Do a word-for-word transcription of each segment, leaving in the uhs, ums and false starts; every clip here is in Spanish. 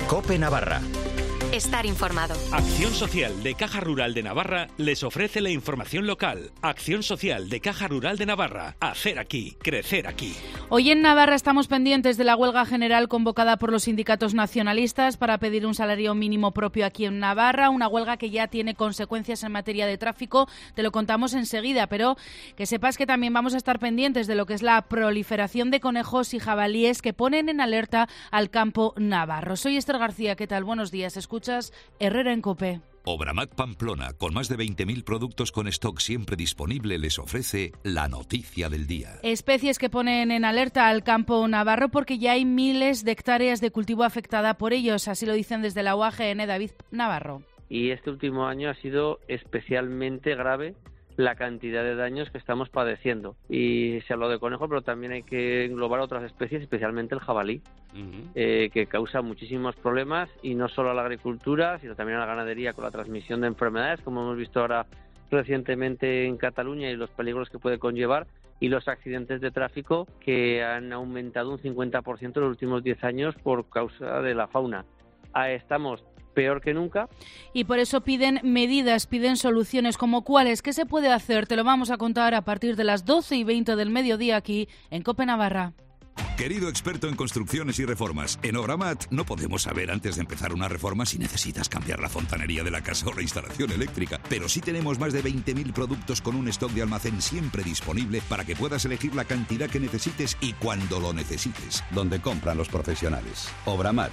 COPE Navarra. Estar informado. Acción Social de Caja Rural de Navarra les ofrece la información local. Acción Social de Caja Rural de Navarra. Hacer aquí, crecer aquí. Hoy en Navarra estamos pendientes de la huelga general convocada por los sindicatos nacionalistas para pedir un salario mínimo propio aquí en Navarra, una huelga que ya tiene consecuencias en materia de tráfico, te lo contamos enseguida, pero que sepas que también vamos a estar pendientes de lo que es la proliferación de conejos y jabalíes que ponen en alerta al campo navarro. Soy Esther García, ¿qué tal? Buenos días, escuchas Herrera en COPE. Obramat Pamplona, con más de veinte mil productos con stock siempre disponible, les ofrece la noticia del día. Especies que ponen en alerta al campo navarro porque ya hay miles de hectáreas de cultivo afectada por ellos, así lo dicen desde la U A G N. David Navarro. Y este último año ha sido especialmente grave la cantidad de daños que estamos padeciendo. Y se habló de conejo, pero también hay que englobar otras especies, especialmente el jabalí, uh-huh. eh, que causa muchísimos problemas, y no solo a la agricultura, sino también a la ganadería con la transmisión de enfermedades, como hemos visto ahora recientemente en Cataluña, y los peligros que puede conllevar, y los accidentes de tráfico que han aumentado un cincuenta por ciento en los últimos diez años por causa de la fauna. Ah, estamos peor que nunca. Y por eso piden medidas, piden soluciones, como cuáles, ¿qué se puede hacer? Te lo vamos a contar a partir de las doce y veinte del mediodía aquí en COPE Navarra. Querido experto en construcciones y reformas, en Obramat no podemos saber antes de empezar una reforma si necesitas cambiar la fontanería de la casa o la instalación eléctrica, pero sí tenemos más de veinte mil productos con un stock de almacén siempre disponible para que puedas elegir la cantidad que necesites y cuando lo necesites. Donde compran los profesionales. Obramat.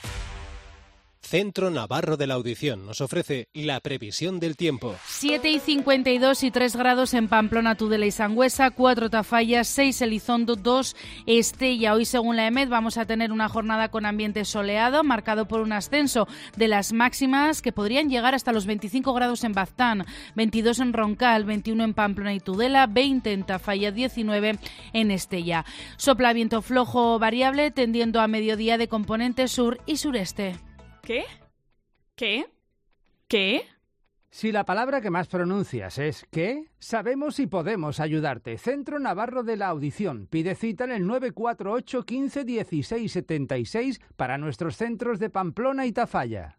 Centro Navarro de la Audición nos ofrece la previsión del tiempo. siete y cincuenta y dos y tres grados en Pamplona, Tudela y Sangüesa, cuatro Tafalla, seis Elizondo, dos Estella. Hoy, según la EMET, vamos a tener una jornada con ambiente soleado, marcado por un ascenso de las máximas que podrían llegar hasta los veinticinco grados en Baztán, veintidós en Roncal, veintiuno en Pamplona y Tudela, veinte en Tafalla, diecinueve en Estella. Sopla viento flojo variable, tendiendo a mediodía de componente sur y sureste. ¿Qué? ¿Qué? ¿Qué? Si la palabra que más pronuncias es ¿qué?, sabemos y podemos ayudarte. Centro Navarro de la Audición. Pide cita en el nueve cuatro ocho, quince, dieciséis, setenta y seis para nuestros centros de Pamplona y Tafalla.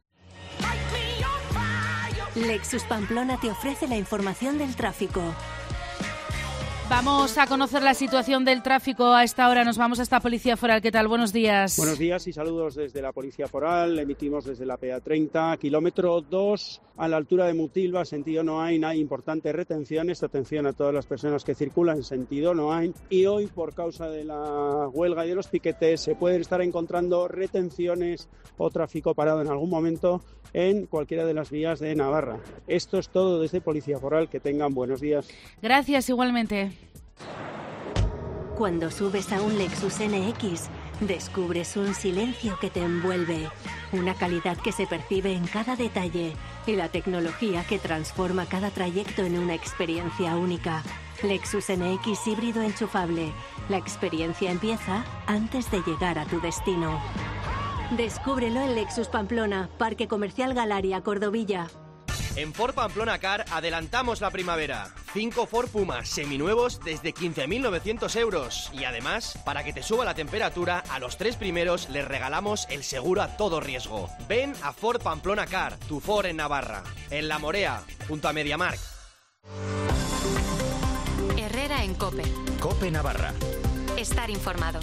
Lexus Pamplona te ofrece la información del tráfico. Vamos a conocer la situación del tráfico a esta hora. Nos vamos a esta Policía Foral. ¿Qué tal? Buenos días. Buenos días y saludos desde la Policía Foral. Emitimos desde la P A treinta, kilómetro dos, a la altura de Mutilva, sentido Noain. Hay importantes retenciones. Atención a todas las personas que circulan en sentido Noain. Y hoy, por causa de la huelga y de los piquetes, se pueden estar encontrando retenciones o tráfico parado en algún momento en cualquiera de las vías de Navarra. Esto es todo desde Policía Foral. Que tengan buenos días. Gracias, igualmente. Cuando subes a un Lexus N X, descubres un silencio que te envuelve, una calidad que se percibe en cada detalle y la tecnología que transforma cada trayecto en una experiencia única. Lexus N X híbrido enchufable. La experiencia empieza antes de llegar a tu destino. Descúbrelo en Lexus Pamplona, Parque Comercial Galaria, Cordovilla. En Ford Pamplona Car adelantamos la primavera. cinco Ford Puma seminuevos desde quince mil novecientos euros. Y además, para que te suba la temperatura, a los tres primeros les regalamos el seguro a todo riesgo. Ven a Ford Pamplona Car, tu Ford en Navarra. En La Morea, junto a MediaMarkt. Herrera en COPE. COPE Navarra. Estar informado.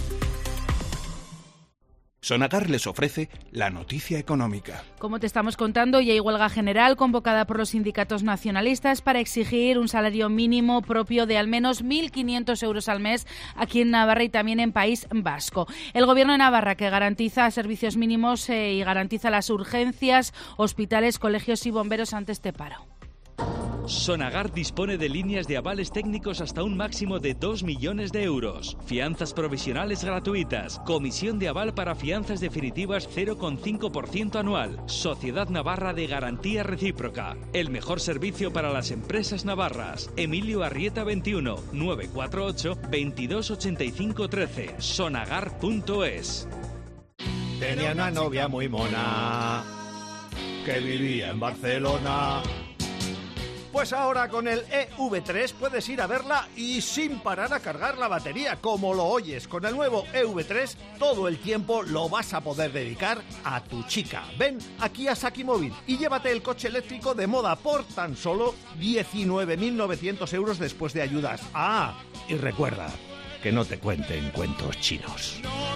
Sonagar les ofrece la noticia económica. Como te estamos contando, ya hay huelga general convocada por los sindicatos nacionalistas para exigir un salario mínimo propio de al menos mil quinientos euros al mes aquí en Navarra y también en País Vasco. El Gobierno de Navarra, que garantiza servicios mínimos eh, y garantiza las urgencias, hospitales, colegios y bomberos ante este paro. Sonagar dispone de líneas de avales técnicos hasta un máximo de dos millones de euros. Fianzas provisionales gratuitas. Comisión de aval para fianzas definitivas cero coma cinco por ciento anual. Sociedad Navarra de Garantía Recíproca. El mejor servicio para las empresas navarras. Emilio Arrieta veintiuno, nueve cuatro ocho, veintidós ochenta y cinco trece. Sonagar punto es. Tenía una novia muy mona que vivía en Barcelona. Pues ahora con el E V tres puedes ir a verla y sin parar a cargar la batería, como lo oyes. Con el nuevo E V tres todo el tiempo lo vas a poder dedicar a tu chica. Ven aquí a Saki Móvil y llévate el coche eléctrico de moda por tan solo diecinueve mil novecientos euros después de ayudas. Ah, y recuerda que no te cuenten cuentos chinos.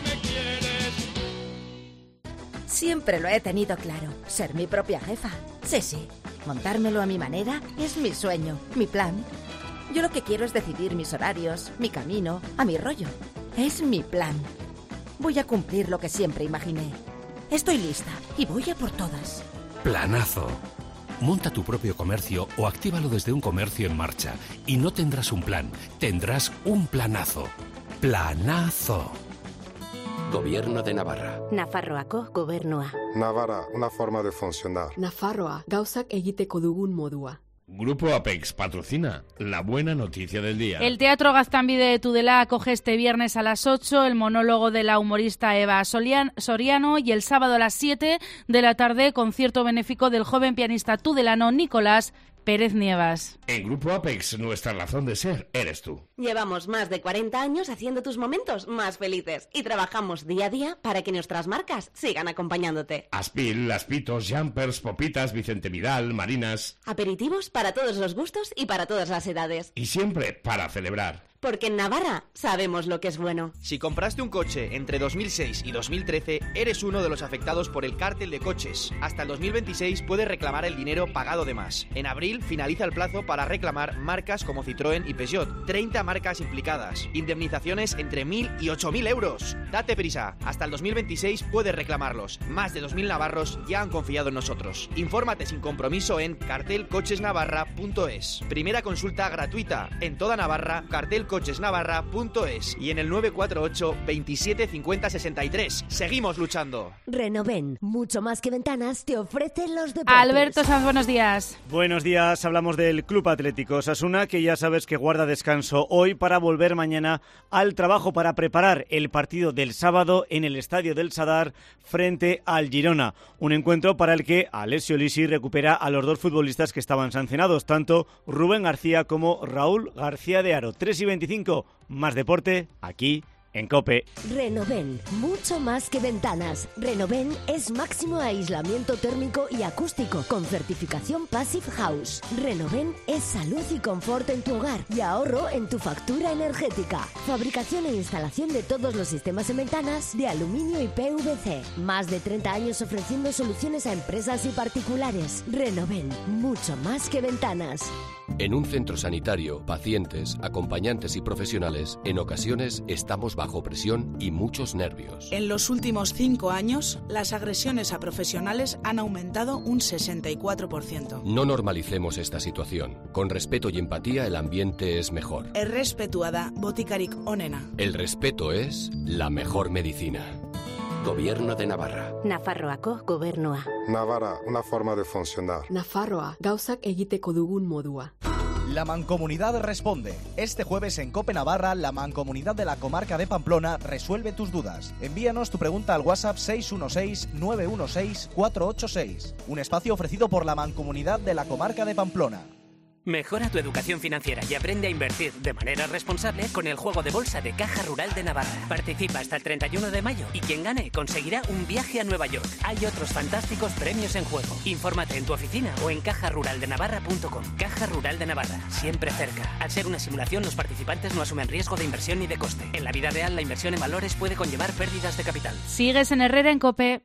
Siempre lo he tenido claro, ser mi propia jefa. Sí, sí, montármelo a mi manera es mi sueño, mi plan. Yo lo que quiero es decidir mis horarios, mi camino, a mi rollo. Es mi plan. Voy a cumplir lo que siempre imaginé. Estoy lista y voy a por todas. Planazo. Monta tu propio comercio o actívalo desde un comercio en marcha. Y no tendrás un plan, tendrás un planazo. Planazo. Gobierno de Navarra. Nafarroako gobernua. Navarra, una forma de funcionar. Nafarroa, gauzak egiteko dugun modua. Grupo Apex patrocina la buena noticia del día. El Teatro Gaztambide de Tudela acoge este viernes a las ocho el monólogo de la humorista Eva Soriano y el sábado a las siete de la tarde concierto benéfico del joven pianista tudelano Nicolás Pérez Nievas. En Grupo Apex, nuestra razón de ser eres tú. Llevamos más de cuarenta años haciendo tus momentos más felices y trabajamos día a día para que nuestras marcas sigan acompañándote. Aspil, Aspitos, Jumpers, Popitas, Vicente Vidal, Marinas. Aperitivos para todos los gustos y para todas las edades. Y siempre para celebrar. Porque en Navarra sabemos lo que es bueno. Si compraste un coche entre dos mil seis y dos mil trece, eres uno de los afectados por el cártel de coches. Hasta el dos mil veintiséis puedes reclamar el dinero pagado de más. En abril finaliza el plazo para reclamar marcas como Citroën y Peugeot. treinta marcas implicadas. Indemnizaciones entre mil y ocho mil euros. Date prisa. Hasta el dos mil veintiséis puedes reclamarlos. Más de dos mil navarros ya han confiado en nosotros. Infórmate sin compromiso en cartel coches navarra punto es. Primera consulta gratuita. En toda Navarra, cartel coches navarra punto es y en el nueve cuatro ocho, veintisiete, cincuenta, sesenta y tres. Seguimos luchando. Renoven, mucho más que ventanas, te ofrecen los deportes. Alberto Sanz, buenos días. Buenos días, hablamos del Club Atlético Osasuna, que ya sabes que guarda descanso hoy para volver mañana al trabajo para preparar el partido del sábado en el Estadio del Sadar frente al Girona. Un encuentro para el que Alessio Lisi recupera a los dos futbolistas que estaban sancionados, tanto Rubén García como Raúl García de Haro. tres y veinticinco, más deporte aquí en COPE. Renoven, mucho más que ventanas. Renoven es máximo aislamiento térmico y acústico con certificación Passive House. Renoven es salud y confort en tu hogar y ahorro en tu factura energética. Fabricación e instalación de todos los sistemas en ventanas de aluminio y P V C. Más de treinta años ofreciendo soluciones a empresas y particulares. Renoven, mucho más que ventanas. En un centro sanitario, pacientes, acompañantes y profesionales, en ocasiones estamos bajo presión y muchos nervios. En los últimos cinco años, las agresiones a profesionales han aumentado un sesenta y cuatro por ciento. No normalicemos esta situación. Con respeto y empatía, el ambiente es mejor. Errespetua da botikarik onena. El respeto es la mejor medicina. Gobierno de Navarra. Nafarroako gobernua. Navarra, una forma de funcionar. Nafarroa, gauzak egiteko dugun modua. La Mancomunidad responde. Este jueves en COPE Navarra, la Mancomunidad de la Comarca de Pamplona resuelve tus dudas. Envíanos tu pregunta al WhatsApp seis uno seis, nueve uno seis, cuatro ocho seis. Un espacio ofrecido por la Mancomunidad de la Comarca de Pamplona. Mejora tu educación financiera y aprende a invertir de manera responsable con el juego de bolsa de Caja Rural de Navarra. Participa hasta el treinta y uno de mayo y quien gane conseguirá un viaje a Nueva York. Hay otros fantásticos premios en juego. Infórmate en tu oficina o en caja rural de navarra punto com. Caja Rural de Navarra, siempre cerca. Al ser una simulación, los participantes no asumen riesgo de inversión ni de coste. En la vida real, la inversión en valores puede conllevar pérdidas de capital. Sigues en Herrera en COPE.